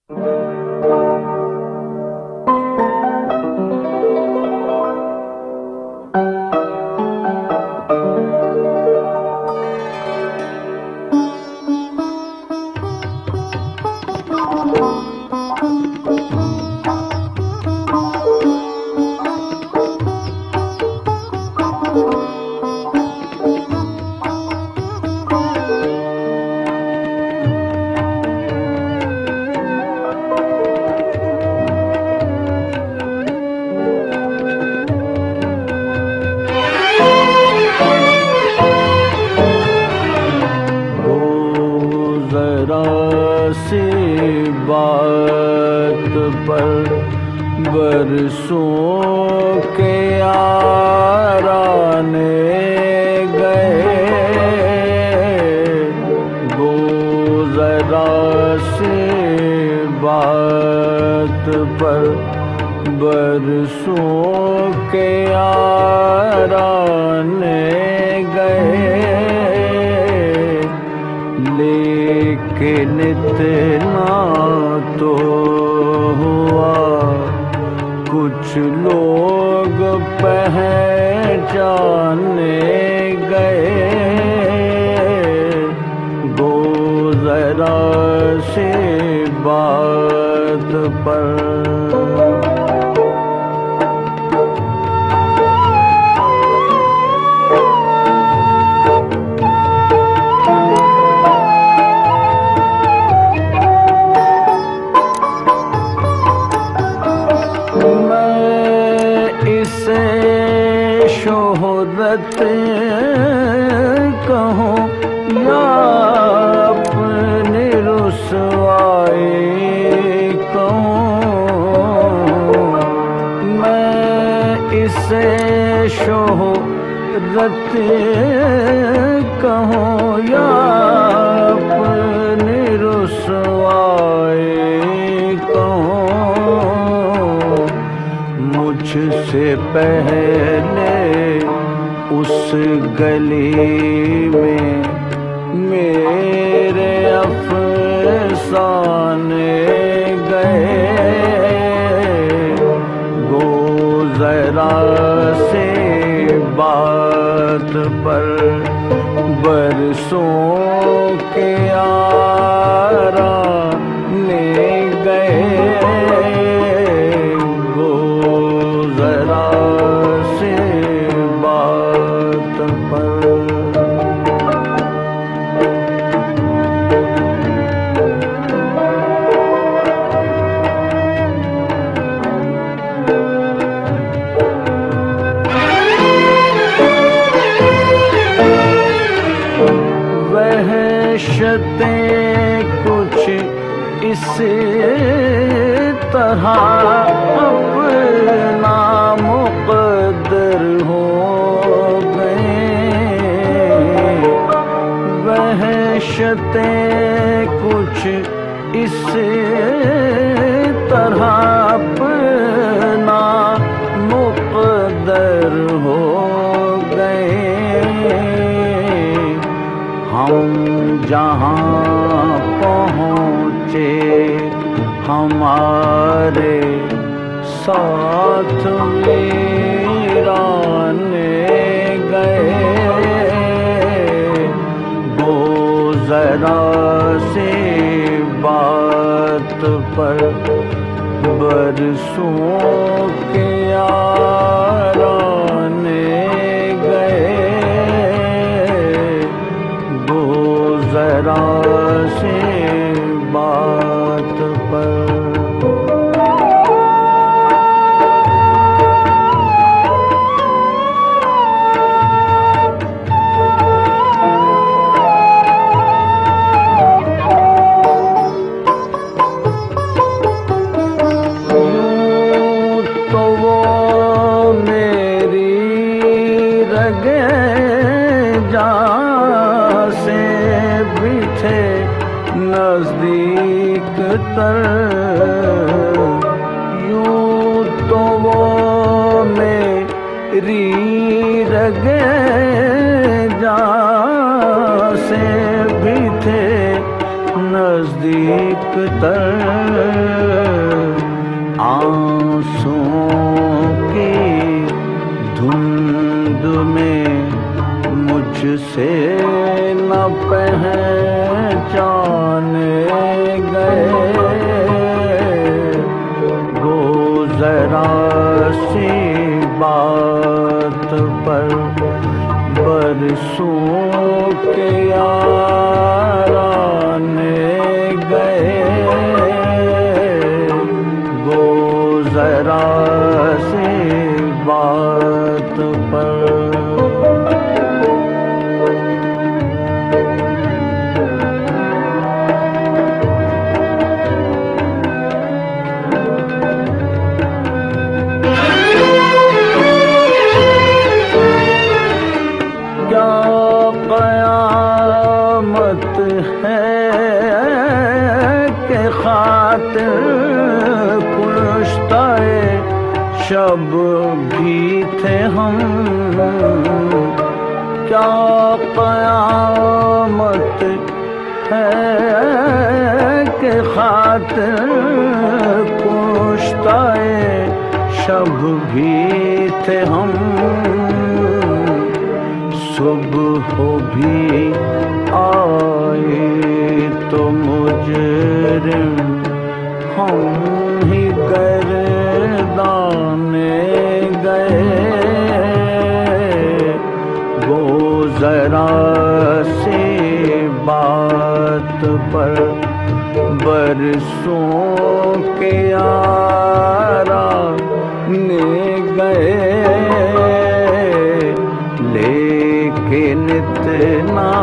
سی بات پر برسوں کے یارانے گئے، گو ذرا سی بات پر برسوں کے یارانے گئے، لیکن اتنا تو ہوا کچھ لوگ پہچانے گئے، گو ذرا سی بات پر شہرت کہوں یا اپنی رسوائی کہوں، میں اسے شہرت کہوں یا اپنی رسوائی کہوں، مجھ سے پہلے اس گلی میں میرے افسانے گئے، گو ذرا سی بات پر برسوں کے یارانے گئے، گو ذرا سی بات پر وحشتیں کچھ اس طرح اپنا مقدر ہو گئیں، وحشتیں کچھ اس طرح اپنا مقدر ہو گئے، ہم جہاں پہنچے ہمارے ساتھ ویرانے گئے، وہ ذرا سی بات پر برسوں کے یارانے گئے، ذرا سی بات پر تو وہ میری رگے جان سے بھی تھے نزدیک تر، یوں تو وہ میری رگے جان سے بھی تھے نزدیک تر آنسوؤں کی دھند میں مجھ سے نہ پہچانے گئے ذرا سی بات پر برسوں کے یارانے گئے وہ ذرا سی بات پر خاطر کشتہ شب بھی تھے ہم کیا قیامت ہے کہ خاطر کشتہ شب بھی تھے ہم صبح بھی آئے تو مجرم ہم ہی گردانے گئے وہ ذرا سی بات پر برسوں کے یارانے گئے لیکن اتنا